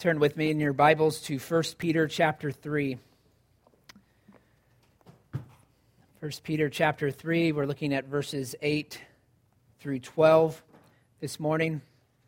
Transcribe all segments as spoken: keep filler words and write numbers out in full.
Turn with me in your Bibles to First Peter chapter three. First Peter chapter three, we're looking at verses eight through twelve this morning.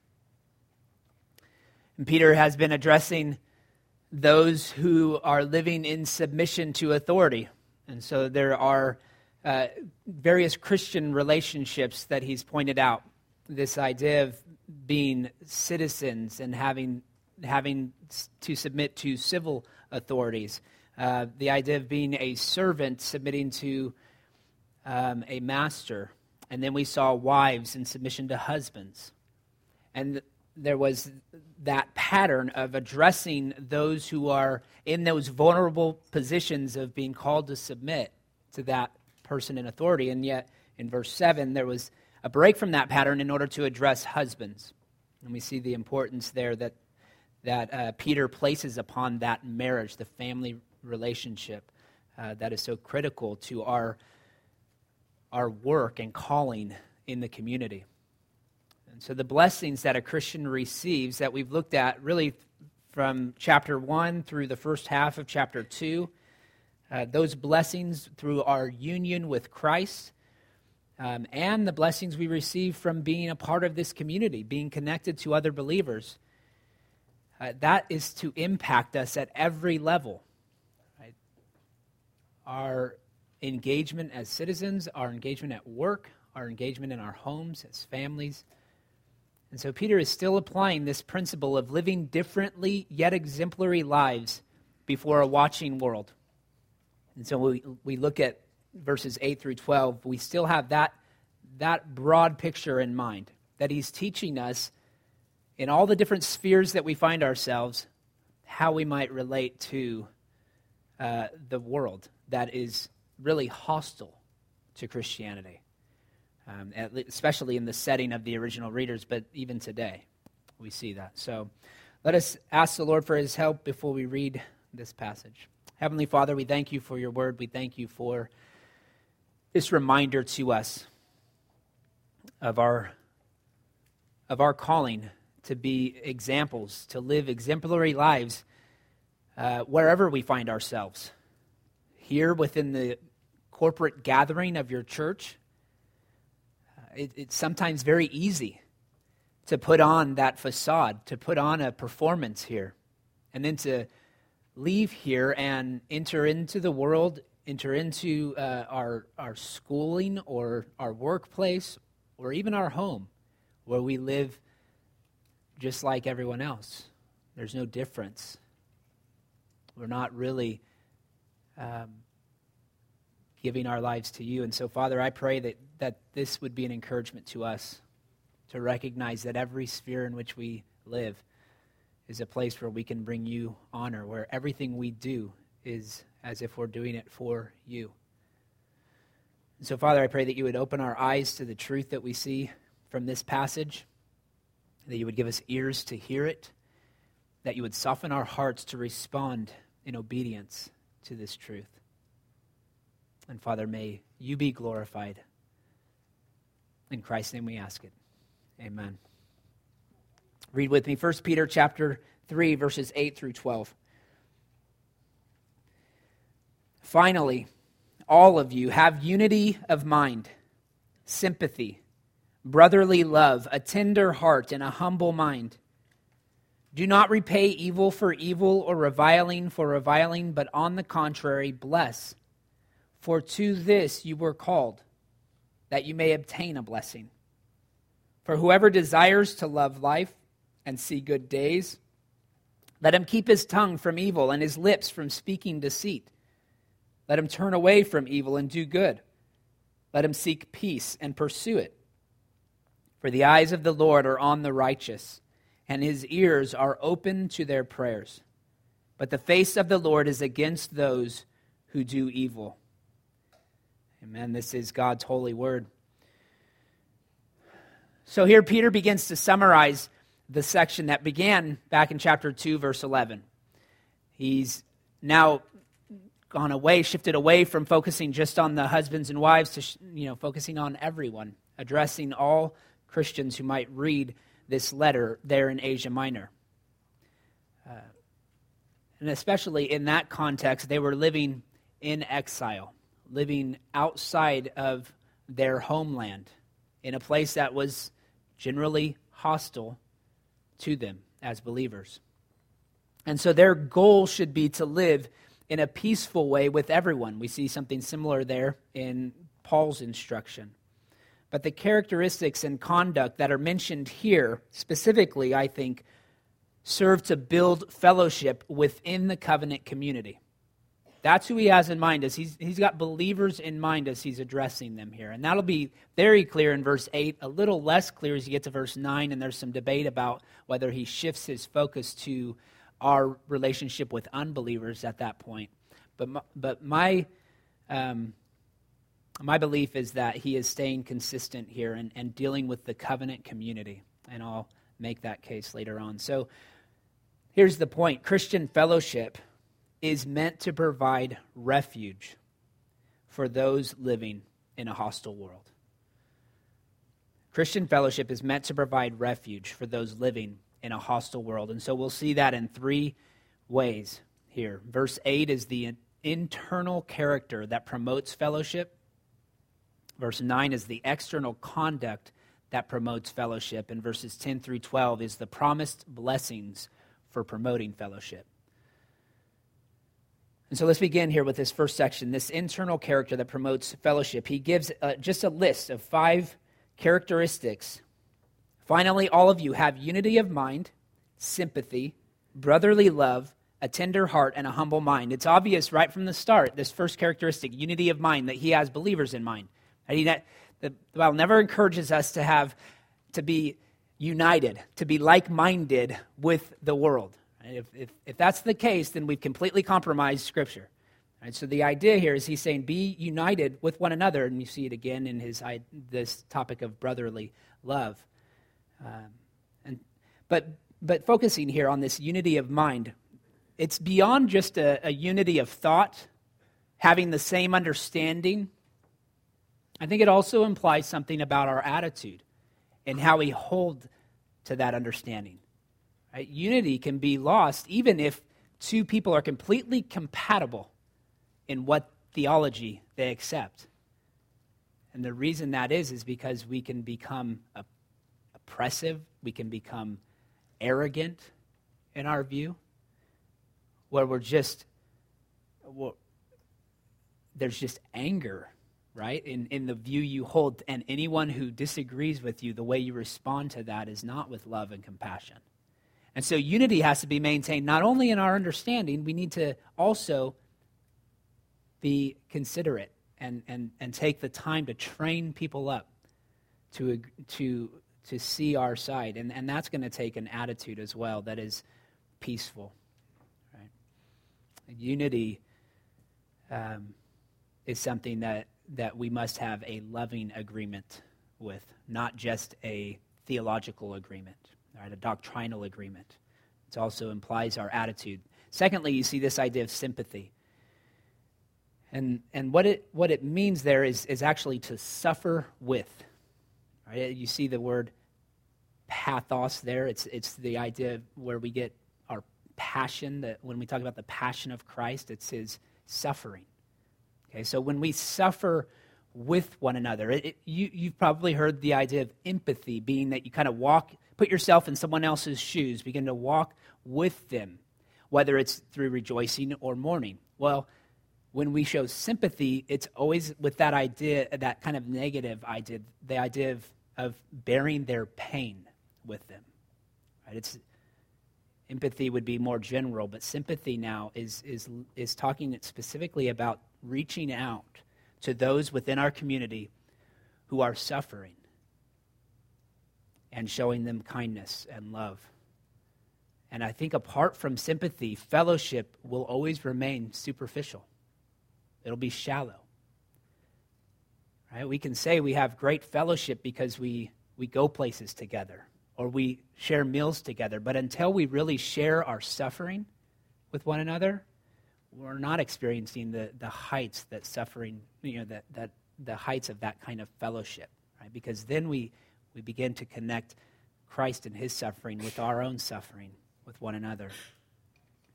And Peter has been addressing those who are living in submission to authority. And so there are uh, various Christian relationships that he's pointed out. This idea of being citizens and having having to submit to civil authorities. Uh, the idea of being a servant submitting to um, a master. And then we saw wives in submission to husbands. And th- there was that pattern of addressing those who are in those vulnerable positions of being called to submit to that person in authority. And yet, in verse seven, there was a break from that pattern in order to address husbands. And we see the importance there that that uh, Peter places upon that marriage, the family relationship uh, that is so critical to our, our work and calling in the community. And so the blessings that a Christian receives that we've looked at really from chapter one through the first half of chapter two, uh, those blessings through our union with Christ, um, and the blessings we receive from being a part of this community, being connected to other believers, Uh, that is to impact us at every level. Right? Our engagement as citizens, our engagement at work, our engagement in our homes as families. And so Peter is still applying this principle of living differently yet exemplary lives before a watching world. And so we, we look at verses eight through twelve, we still have that, that broad picture in mind, that he's teaching us in all the different spheres that we find ourselves, how we might relate to uh, the world that is really hostile to Christianity, um, at le- especially in the setting of the original readers, but even today we see that. So let us ask the Lord for his help before we read this passage. Heavenly Father, we thank you for your word. We thank you for this reminder to us of our, of our calling to be examples, to live exemplary lives uh, wherever we find ourselves. Here within the corporate gathering of your church, uh, it, it's sometimes very easy to put on that facade, to put on a performance here, and then to leave here and enter into the world, enter into uh, our, our schooling or our workplace or even our home where we live just like everyone else. There's no difference. We're not really um, giving our lives to you. And so, Father, I pray that, that this would be an encouragement to us to recognize that every sphere in which we live is a place where we can bring you honor, where everything we do is as if we're doing it for you. And so, Father, I pray that you would open our eyes to the truth that we see from this passage, that you would give us ears to hear it, that you would soften our hearts to respond in obedience to this truth. And Father, may you be glorified. In Christ's name we ask it. Amen. Read with me First Peter chapter three, verses eight through twelve. Finally, all of you have unity of mind, sympathy, brotherly love, a tender heart, and a humble mind. Do not repay evil for evil or reviling for reviling, but on the contrary, bless. For to this you were called, that you may obtain a blessing. For whoever desires to love life and see good days, let him keep his tongue from evil and his lips from speaking deceit. Let him turn away from evil and do good. Let him seek peace and pursue it. For the eyes of the Lord are on the righteous, and his ears are open to their prayers. But the face of the Lord is against those who do evil. Amen. This is God's holy word. So here Peter begins to summarize the section that began back in chapter two, verse eleven. He's now gone away, shifted away from focusing just on the husbands and wives to, you know, focusing on everyone, addressing all Christians who might read this letter there in Asia Minor. Uh, and especially in that context, they were living in exile, living outside of their homeland, in a place that was generally hostile to them as believers. And so their goal should be to live in a peaceful way with everyone. We see something similar there in Paul's instruction. But the characteristics and conduct that are mentioned here, specifically, I think, serve to build fellowship within the covenant community. That's who he has in mind, as he's, he's got believers in mind as he's addressing them here. And that'll be very clear in verse eight, a little less clear as you get to verse nine, and there's some debate about whether he shifts his focus to our relationship with unbelievers at that point. But my, but my um, my belief is that he is staying consistent here and, and dealing with the covenant community, and I'll make that case later on. So here's the point. Christian fellowship is meant to provide refuge for those living in a hostile world. Christian fellowship is meant to provide refuge for those living in a hostile world. And so we'll see that in three ways here. Verse eight is the internal character that promotes fellowship. Verse nine is the external conduct that promotes fellowship. And verses ten through twelve is the promised blessings for promoting fellowship. And so let's begin here with this first section, this internal character that promotes fellowship. He gives uh, just a list of five characteristics. Finally, all of you have unity of mind, sympathy, brotherly love, a tender heart, and a humble mind. It's obvious right from the start, this first characteristic, unity of mind, that he has believers in mind. And he, that, the Bible never encourages us to have, to be united, to be like-minded with the world. If, if, if that's the case, then we've completely compromised Scripture. Right? So the idea here is he's saying, be united with one another, and you see it again in his this topic of brotherly love. Um, and but but focusing here on this unity of mind, it's beyond just a, a unity of thought, having the same understanding. I think it also implies something about our attitude and how we hold to that understanding. Right? Unity can be lost even if two people are completely compatible in what theology they accept. And the reason that is is because we can become a oppressive, we can become arrogant in our view, where we're just, well, there's just anger, right, in, in the view you hold, and anyone who disagrees with you, the way you respond to that is not with love and compassion. And so unity has to be maintained not only in our understanding, we need to also be considerate and, and, and take the time to train people up to to to see our side. And, and that's going to take an attitude as well that is peaceful. Right? Unity um, is something that, that we must have a loving agreement with, not just a theological agreement, right? A doctrinal agreement. It also implies our attitude. Secondly, you see this idea of sympathy. And and what it what it means there is, is actually to suffer with. Right? You see the word pathos there. It's it's the idea where we get our passion, that when we talk about the passion of Christ, it's his suffering. Okay, so when we suffer with one another, it, it, you, you've probably heard the idea of empathy being that you kind of walk, put yourself in someone else's shoes, begin to walk with them, whether it's through rejoicing or mourning. Well, when we show sympathy, it's always with that idea, that kind of negative idea, the idea of, of bearing their pain with them. Right? It's empathy would be more general, but sympathy now is is is talking specifically about reaching out to those within our community who are suffering and showing them kindness and love. And I think apart from sympathy, fellowship will always remain superficial. It'll be shallow. Right? We can say we have great fellowship because we, we go places together or we share meals together, but until we really share our suffering with one another, we're not experiencing the, the heights that suffering, you know, that, that the heights of that kind of fellowship, right? Because then we, we begin to connect Christ and his suffering with our own suffering with one another.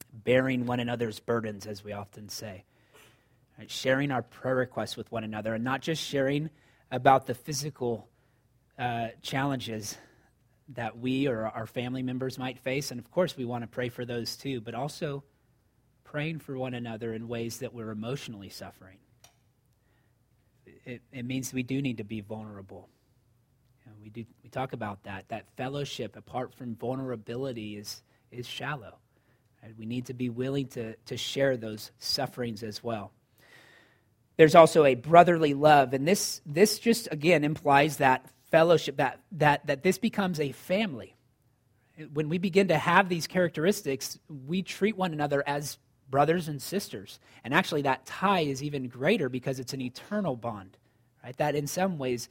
bearing one another's burdens, as we often say. Right? Sharing our prayer requests with one another, and not just sharing about the physical uh, challenges that we or our family members might face. And of course, we want to pray for those too, but also praying for one another in ways that we're emotionally suffering. It, it means we do need to be vulnerable. You know, we do. We talk about that. That fellowship, apart from vulnerability, is is shallow. Right? We need to be willing to, to share those sufferings as well. There's also a brotherly love, and this this just again implies that fellowship, that that that this becomes a family. When we begin to have these characteristics, we treat one another as brothers and sisters. And actually that tie is even greater because it's an eternal bond, right? That in some ways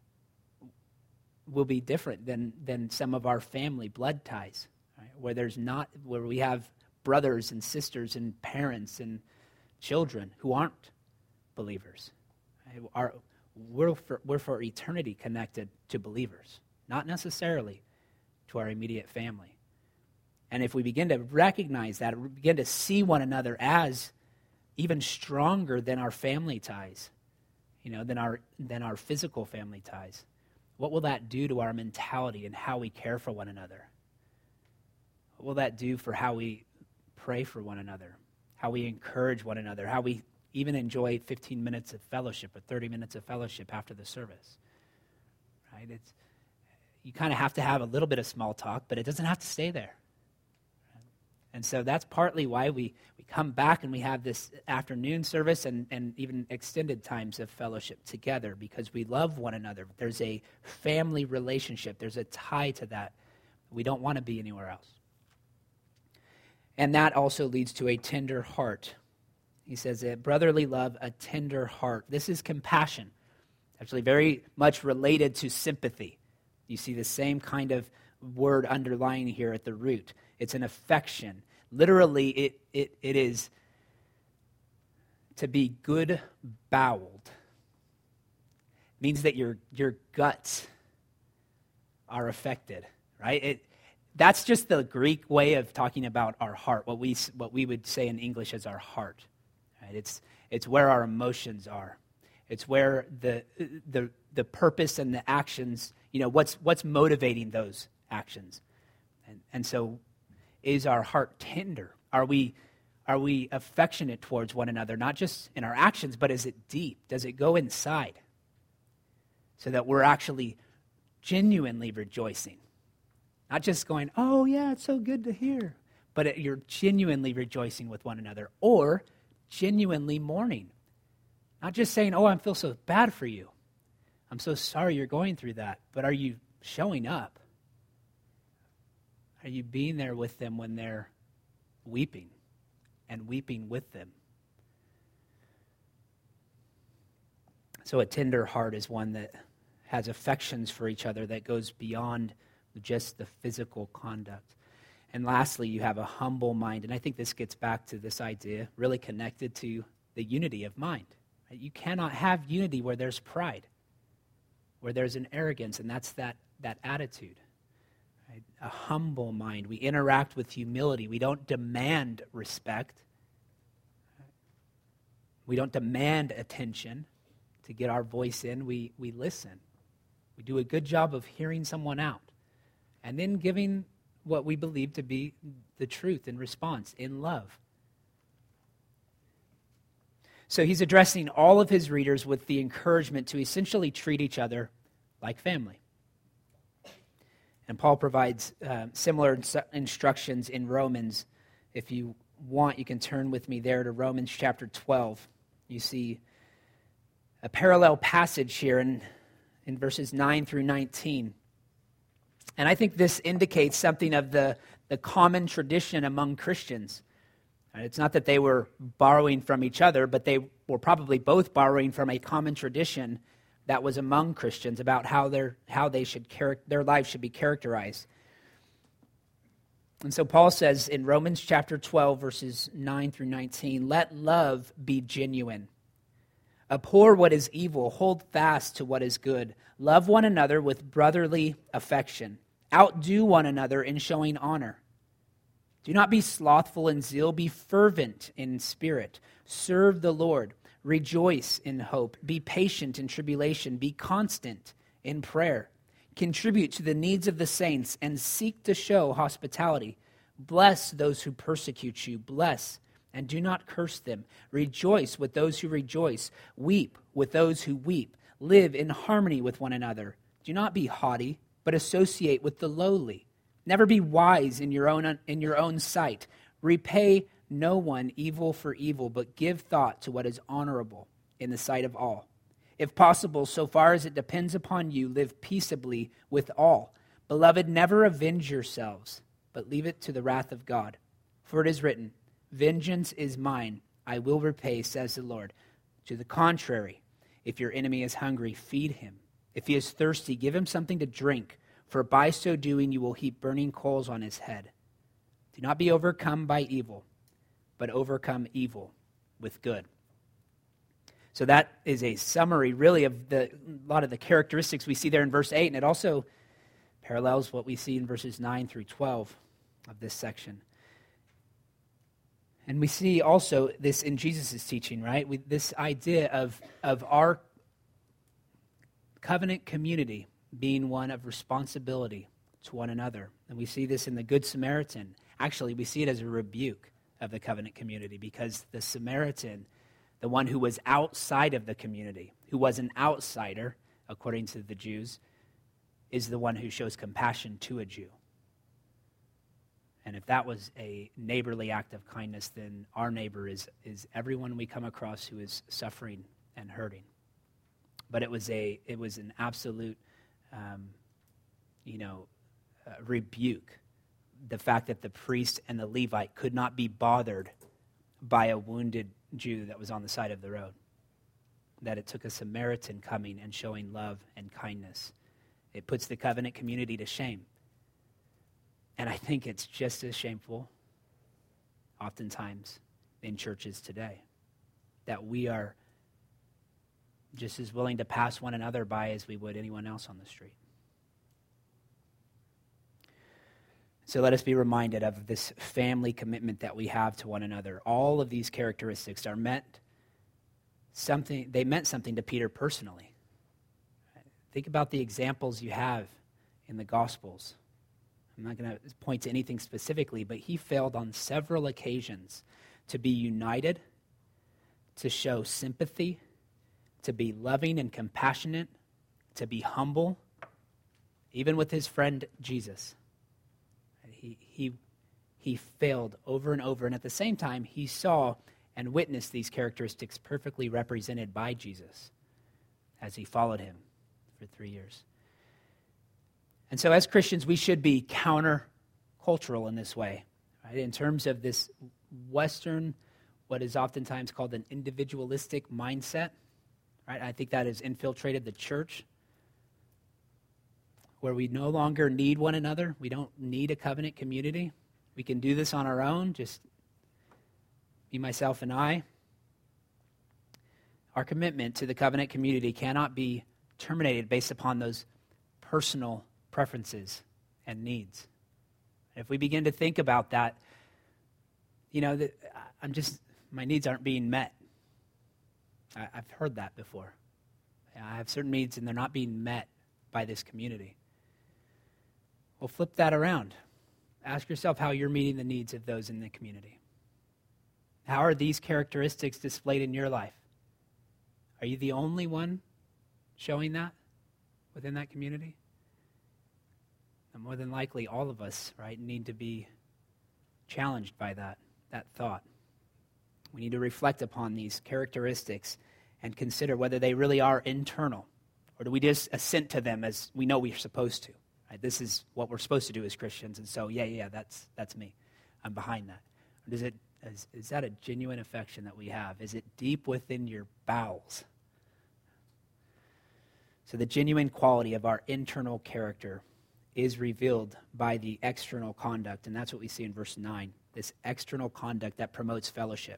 will be different than, than some of our family blood ties, right? Where there's not, where we have brothers and sisters and parents and children who aren't believers. Right? Our, we're, for, we're for eternity connected to believers, not necessarily to our immediate family. And if we begin to recognize that, we begin to see one another as even stronger than our family ties, you know, than our than our physical family ties, what will that do to our mentality and how we care for one another? What will that do for how we pray for one another, how we encourage one another, how we even enjoy fifteen minutes of fellowship or thirty minutes of fellowship after the service, right? It's, you kind of have to have a little bit of small talk, but it doesn't have to stay there. And so that's partly why we, we come back and we have this afternoon service and, and even extended times of fellowship together, because we love one another. There's a family relationship. There's a tie to that. We don't want to be anywhere else. And that also leads to a tender heart. He says that brotherly love, a tender heart. This is compassion, actually very much related to sympathy. You see the same kind of word underlying here at the root. It's an affection. Literally, it, it, it is to be good-boweled. It means that your, your guts are affected, right? It, that's just the Greek way of talking about our heart, what we, what we would say in English as our heart. Right? It's, it's where our emotions are. It's where the, the, the purpose and the actions, you know, what's, what's motivating those actions. And, and so is our heart tender? Are we are we affectionate towards one another, not just in our actions, but is it deep? Does it go inside so that we're actually genuinely rejoicing? Not just going, oh yeah, it's so good to hear, but it, you're genuinely rejoicing with one another, or genuinely mourning. Not just saying, oh, I feel so bad for you. I'm so sorry you're going through that, but are you showing up? Are you being there with them when they're weeping and weeping with them? So a tender heart is one that has affections for each other that goes beyond just the physical conduct. And lastly, you have a humble mind. And I think this gets back to this idea, really connected to the unity of mind. You cannot have unity where there's pride, where there's an arrogance, and that's that, that attitude. A humble mind. We interact with humility. We don't demand respect. We don't demand attention to get our voice in. We, we listen. We do a good job of hearing someone out and then giving what we believe to be the truth in response, in love. So he's addressing all of his readers with the encouragement to essentially treat each other like family. And Paul provides uh, similar ins- instructions in Romans. If you want, you can turn with me there to Romans chapter twelve. You see a parallel passage here in, in verses nine through nineteen. And I think this indicates something of the, the common tradition among Christians. And it's not that they were borrowing from each other, but they were probably both borrowing from a common tradition that was among Christians about how their how they should char- their lives should be characterized. And so Paul says in Romans chapter twelve, verses nine through nineteen, let love be genuine. Abhor what is evil, hold fast to what is good. Love one another with brotherly affection. Outdo one another in showing honor. Do not be slothful in zeal, be fervent in spirit. Serve the Lord. Rejoice in hope. Be patient in tribulation. Be constant in prayer. Contribute to the needs of the saints and seek to show hospitality. Bless those who persecute you. Bless and do not curse them. Rejoice with those who rejoice. Weep with those who weep. Live in harmony with one another. Do not be haughty, but associate with the lowly. Never be wise in your own in your own sight. Repay no one evil for evil, but give thought to what is honorable in the sight of all. If possible, so far as it depends upon you, live peaceably with all. Beloved, never avenge yourselves, but leave it to the wrath of God. For it is written, vengeance is mine, I will repay, says the Lord. To the contrary, if your enemy is hungry, feed him. If he is thirsty, give him something to drink, for by so doing you will heap burning coals on his head. Do not be overcome by evil, but overcome evil with good. So that is a summary, really, of the, a lot of the characteristics we see there in verse eight, and it also parallels what we see in verses nine through twelve of this section. And we see also this in Jesus' teaching, right? We, this idea of, of our covenant community being one of responsibility to one another. And we see this in the Good Samaritan. Actually, we see it as a rebuke of the covenant community, because the Samaritan, the one who was outside of the community, who was an outsider, according to the Jews, is the one who shows compassion to a Jew. And if that was a neighborly act of kindness, then our neighbor is, is everyone we come across who is suffering and hurting. But it was a it was an absolute, um, you know, uh, rebuke. The fact that the priest and the Levite could not be bothered by a wounded Jew that was on the side of the road. That it took a Samaritan coming and showing love and kindness. It puts the covenant community to shame. And I think it's just as shameful, oftentimes, in churches today, that we are just as willing to pass one another by as we would anyone else on the street. So let us be reminded of this family commitment that we have to one another. All of these characteristics are meant something, they meant something to Peter personally. Think about the examples you have in the Gospels. I'm not going to point to anything specifically, but he failed on several occasions to be united, to show sympathy, to be loving and compassionate, to be humble, even with his friend Jesus. He, he, he failed over and over, and at the same time, he saw and witnessed these characteristics perfectly represented by Jesus as he followed him for three years. And so as Christians, we should be counter-cultural in this way, right? In terms of this Western, what is oftentimes called an individualistic mindset, right? I think that has infiltrated the church, where we no longer need one another. We don't need a covenant community. We can do this on our own, just me, myself, and I. Our commitment to the covenant community cannot be terminated based upon those personal preferences and needs. If we begin to think about that, you know, that I'm just, my needs aren't being met. I, I've heard that before. I have certain needs and they're not being met by this community. Well, flip that around. Ask yourself how you're meeting the needs of those in the community. How are these characteristics displayed in your life? Are you the only one showing that within that community? And more than likely, all of us, right, need to be challenged by that, that thought. We need to reflect upon these characteristics and consider whether they really are internal, or do we just assent to them as we know we're supposed to. Right? This is what we're supposed to do as Christians, and so, yeah, yeah, that's that's me. I'm behind that. Or does it, is, is that a genuine affection that we have? Is it deep within your bowels? So the genuine quality of our internal character is revealed by the external conduct, and that's what we see in verse nine, this external conduct that promotes fellowship.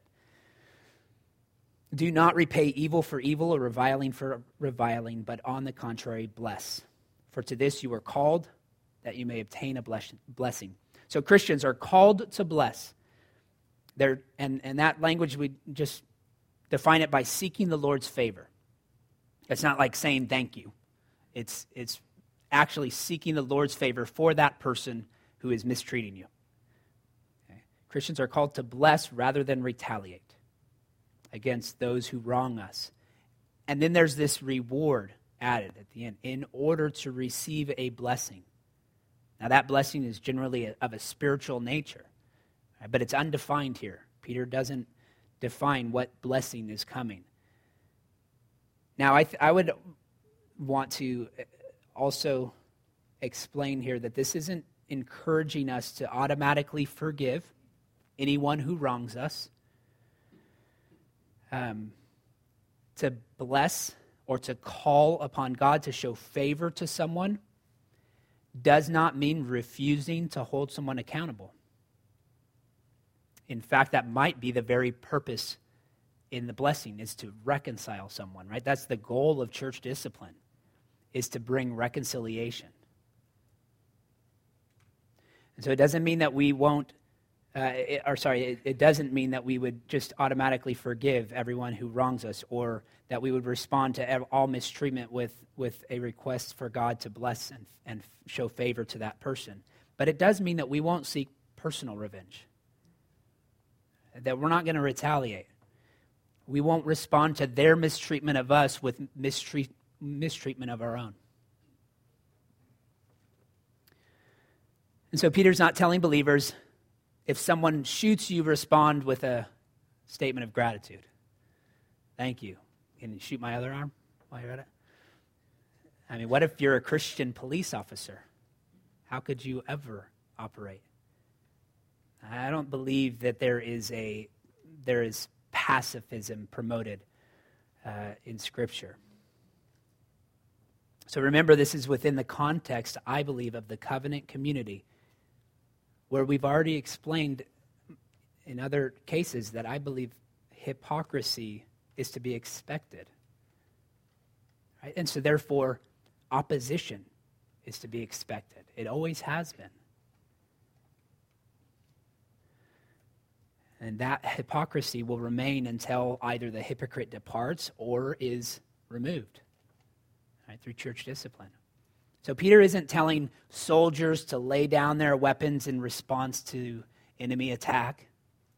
Do not repay evil for evil or reviling for reviling, but on the contrary, bless. For to this you were called, that you may obtain a blessing. So Christians are called to bless. They're, and, and that language, we just define it by seeking the Lord's favor. It's not like saying thank you. It's, it's actually seeking the Lord's favor for that person who is mistreating you. Okay? Christians are called to bless rather than retaliate against those who wrong us. And then there's this reward added at the end, in order to receive a blessing. Now that blessing is generally of a spiritual nature, right? But it's undefined here. Peter doesn't define what blessing is coming. Now I, th- I would want to also explain here that this isn't encouraging us to automatically forgive anyone who wrongs us. Um, to bless or to call upon God to show favor to someone does not mean refusing to hold someone accountable. In fact, that might be the very purpose in the blessing, is to reconcile someone, right? That's the goal of church discipline, is to bring reconciliation. And so it doesn't mean that we won't, uh, it, or sorry, it, it doesn't mean that we would just automatically forgive everyone who wrongs us, or that we would respond to all mistreatment with, with a request for God to bless and, and show favor to that person. But it does mean that we won't seek personal revenge, that we're not going to retaliate. We won't respond to their mistreatment of us with mistreat, mistreatment of our own. And so Peter's not telling believers, if someone shoots you, respond with a statement of gratitude. Thank you. Can you shoot my other arm while you're at it? I mean, what if you're a Christian police officer? How could you ever operate? I don't believe that there is a there is pacifism promoted uh, in Scripture. So remember, this is within the context, I believe, of the covenant community, where we've already explained in other cases that I believe hypocrisy is to be expected. Right? And so therefore, opposition is to be expected. It always has been. And that hypocrisy will remain until either the hypocrite departs or is removed, right, through church discipline. So Peter isn't telling soldiers to lay down their weapons in response to enemy attack.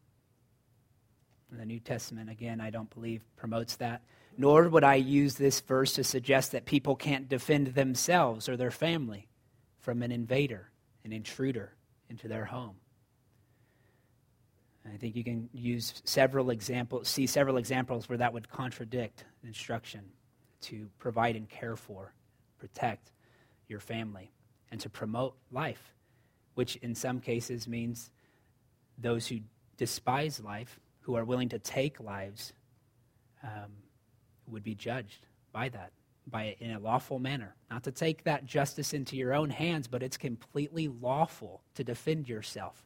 The New Testament, again, I don't believe promotes that. Nor would I use this verse to suggest that people can't defend themselves or their family from an invader, an intruder into their home. I think you can use several examples, see several examples where that would contradict instruction to provide and care for, protect your family, and to promote life, which in some cases means those who despise life, who are willing to take lives, um, would be judged by that, by it in a lawful manner. Not to take that justice into your own hands, but it's completely lawful to defend yourself.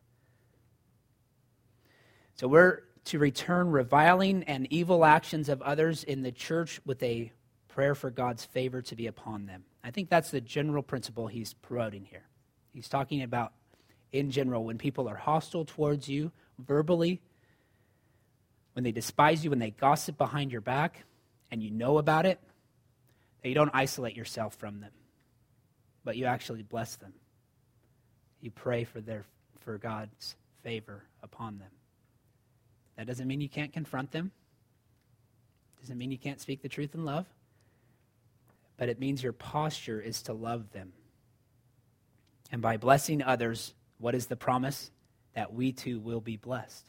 So we're to return reviling and evil actions of others in the church with a prayer for God's favor to be upon them. I think that's the general principle he's promoting here. He's talking about, in general, when people are hostile towards you verbally, when they despise you, when they gossip behind your back, and you know about it, that you don't isolate yourself from them, but you actually bless them. You pray for their for God's favor upon them. That doesn't mean you can't confront them. Doesn't mean you can't speak the truth in love. But it means your posture is to love them. And by blessing others, what is the promise? That we too will be blessed.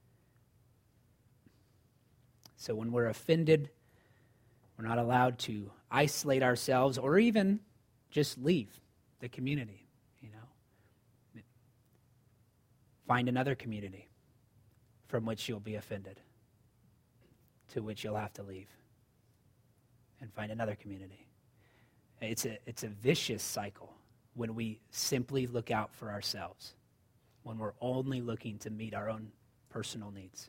So when we're offended, we're not allowed to isolate ourselves or even just leave the community, you know. Find another community from which you'll be offended, to which you'll have to leave, and find another community. It's a, it's a vicious cycle when we simply look out for ourselves, when we're only looking to meet our own personal needs.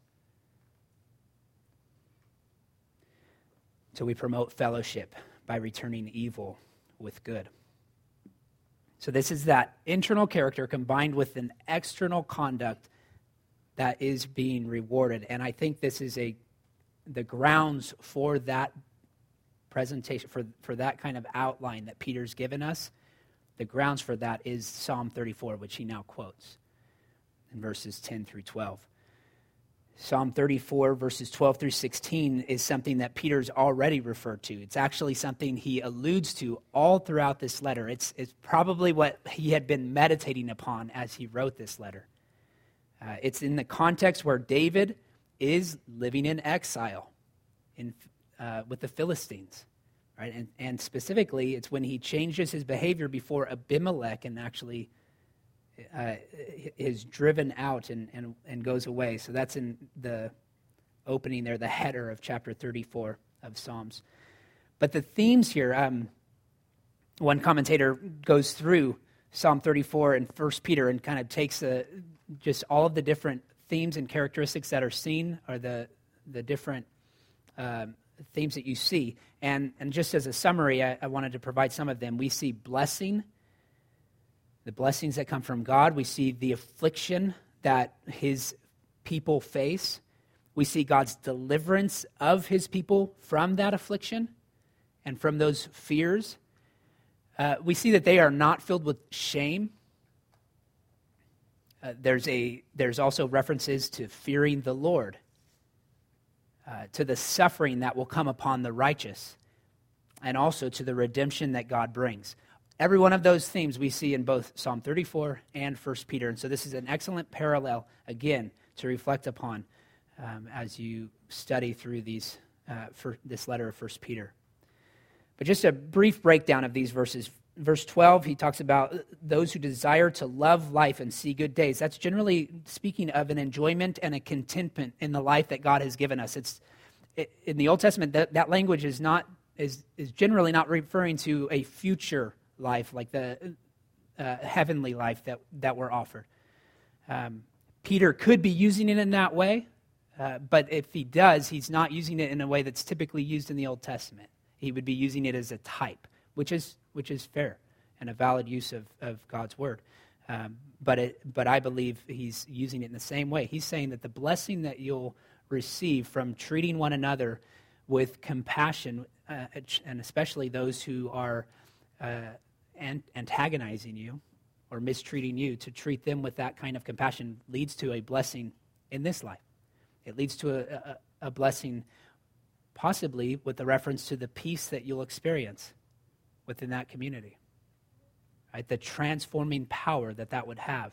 So we promote fellowship by returning evil with good. So this is that internal character combined with an external conduct that is being rewarded. And I think this is a the grounds for that presentation, for, for that kind of outline that Peter's given us. The grounds for that is Psalm thirty-four, which he now quotes in verses ten through twelve. Psalm thirty-four, verses twelve through sixteen, is something that Peter's already referred to. It's actually something he alludes to all throughout this letter. It's, it's probably what he had been meditating upon as he wrote this letter. Uh, it's in the context where David is living in exile in, uh, with the Philistines. Right? And, and specifically, it's when he changes his behavior before Abimelech and actually uh, is driven out and, and, and goes away. So that's in the opening there, the header of chapter thirty-four of Psalms. But the themes here, um, one commentator goes through Psalm thirty-four and First Peter and kind of takes a, just all of the different themes and characteristics that are seen, or the, the different um, themes that you see. And, and just as a summary, I, I wanted to provide some of them. We see blessing, the blessings that come from God. We see the affliction that his people face. We see God's deliverance of his people from that affliction and from those fears. Uh, we see that they are not filled with shame. Uh, there's a there's also references to fearing the Lord. Uh, to the suffering that will come upon the righteous, and also to the redemption that God brings. Every one of those themes we see in both Psalm thirty-four and First Peter, and so this is an excellent parallel, again, to reflect upon um, as you study through these uh, for this letter of First Peter. But just a brief breakdown of these verses. Verse twelve, he talks about those who desire to love life and see good days. That's generally speaking of an enjoyment and a contentment in the life that God has given us. It's it, in the Old Testament, that, that language is not is is generally not referring to a future life like the uh, heavenly life that, that we're offered. Um, Peter could be using it in that way, uh, but if he does, he's not using it in a way that's typically used in the Old Testament. He would be using it as a type, which is which is fair and a valid use of, of God's word. Um, but it, but I believe he's using it in the same way. He's saying that the blessing that you'll receive from treating one another with compassion, uh, and especially those who are uh, an- antagonizing you or mistreating you, to treat them with that kind of compassion leads to a blessing in this life. It leads to a, a, a blessing possibly with the reference to the peace that you'll experience within that community, right? The transforming power that that would have.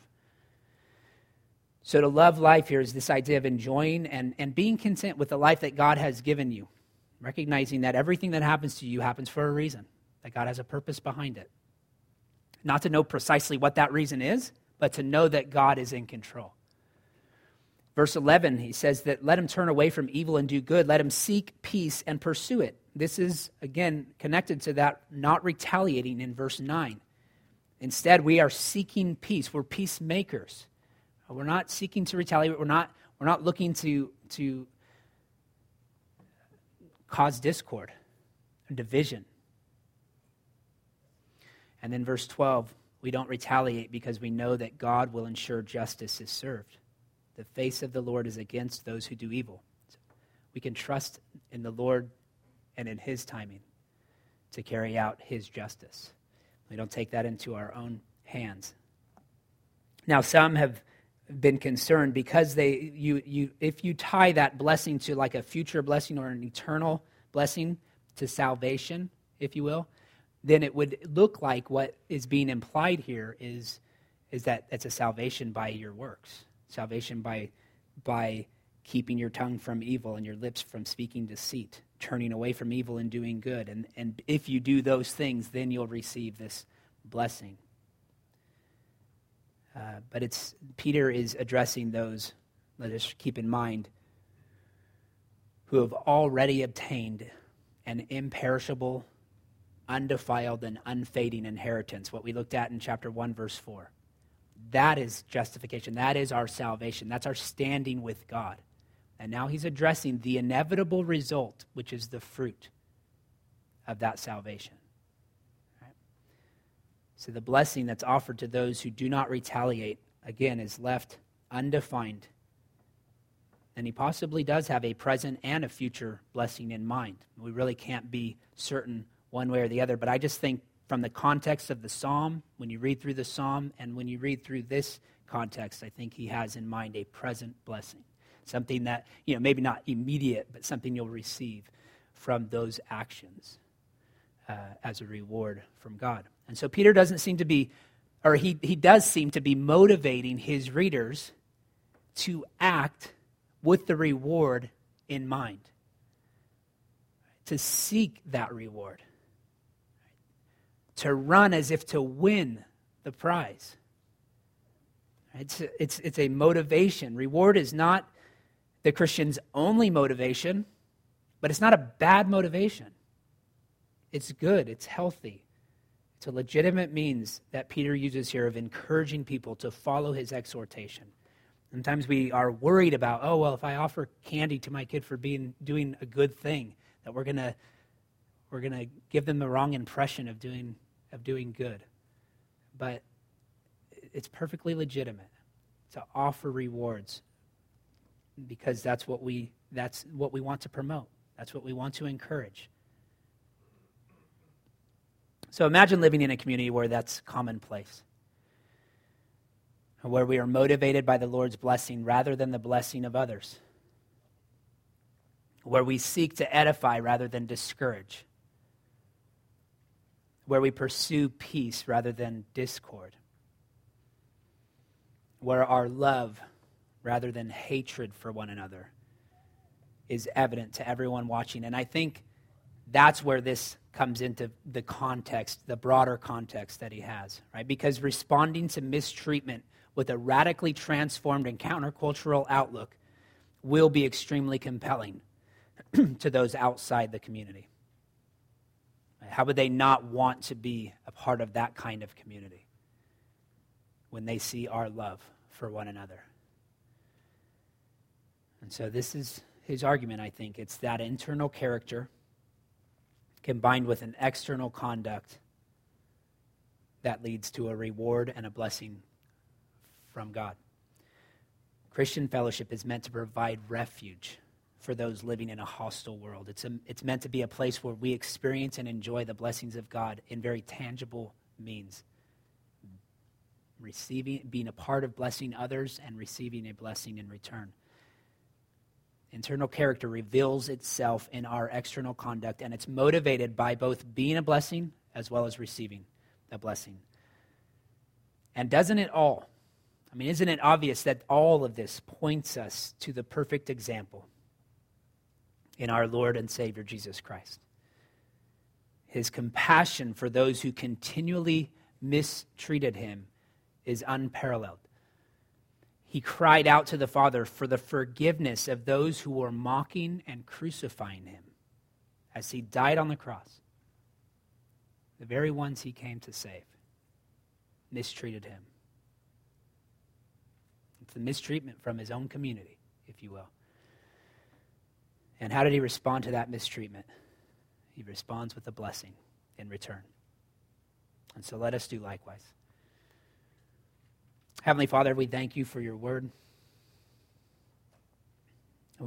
So to love life here is this idea of enjoying and, and being content with the life that God has given you, recognizing that everything that happens to you happens for a reason, that God has a purpose behind it. Not to know precisely what that reason is, but to know that God is in control. Verse eleven, he says that let him turn away from evil and do good. Let him seek peace and pursue it. This is, again, connected to that not retaliating in verse nine. Instead, we are seeking peace. We're peacemakers. We're not seeking to retaliate. We're not, we're not looking to, to cause discord and division. And then verse twelve, we don't retaliate because we know that God will ensure justice is served. The face of the Lord is against those who do evil. We can trust in the Lord and in his timing to carry out his justice. We don't take that into our own hands. Now, some have been concerned because they you you if you tie that blessing to like a future blessing or an eternal blessing to salvation, if you will, then it would look like what is being implied here is is that it's a salvation by your works. Salvation by by keeping your tongue from evil and your lips from speaking deceit, turning away from evil and doing good. And, and if you do those things, then you'll receive this blessing. Uh, but it's Peter is addressing those, let us keep in mind, who have already obtained an imperishable, undefiled, and unfading inheritance, what we looked at in chapter one, verse four. That is justification. That is our salvation. That's our standing with God. And now he's addressing the inevitable result, which is the fruit of that salvation. Right? So the blessing that's offered to those who do not retaliate, again, is left undefined. And he possibly does have a present and a future blessing in mind. We really can't be certain one way or the other, but I just think from the context of the psalm, when you read through the psalm and when you read through this context, I think he has in mind a present blessing. Something that, you know, maybe not immediate, but something you'll receive from those actions uh, as a reward from God. And so Peter doesn't seem to be, or he, he does seem to be motivating his readers to act with the reward in mind, to seek that reward, to run as if to win the prize. It's, it's, it's a motivation. Reward is not the Christian's only motivation, but it's not a bad motivation. It's good. It's healthy. It's a legitimate means that Peter uses here of encouraging people to follow his exhortation. Sometimes we are worried about, oh, well, if I offer candy to my kid for being doing a good thing, that we're gonna we're gonna give them the wrong impression of doing of doing good. But it's perfectly legitimate to offer rewards because that's what we that's what we want to promote. That's what we want to encourage. So imagine living in a community where that's commonplace, where we are motivated by the Lord's blessing rather than the blessing of others, where we seek to edify rather than discourage, where we pursue peace rather than discord, where our love rather than hatred for one another is evident to everyone watching. And I think that's where this comes into the context, the broader context that he has, right? Because responding to mistreatment with a radically transformed and countercultural outlook will be extremely compelling to those outside the community. How would they not want to be a part of that kind of community when they see our love for one another? And so this is his argument, I think. It's that internal character combined with an external conduct that leads to a reward and a blessing from God. Christian fellowship is meant to provide refuge for those living in a hostile world. It's, a, it's meant to be a place where we experience and enjoy the blessings of God in very tangible means. Receiving, being a part of blessing others and receiving a blessing in return. Internal character reveals itself in our external conduct, and it's motivated by both being a blessing as well as receiving a blessing. And doesn't it all? I mean, isn't it obvious that all of this points us to the perfect example in our Lord and Savior, Jesus Christ? His compassion for those who continually mistreated him is unparalleled. He cried out to the Father for the forgiveness of those who were mocking and crucifying him as he died on the cross. The very ones he came to save mistreated him. It's the mistreatment from his own community, if you will. And how did he respond to that mistreatment? He responds with a blessing in return. And so let us do likewise. Heavenly Father, we thank you for your word.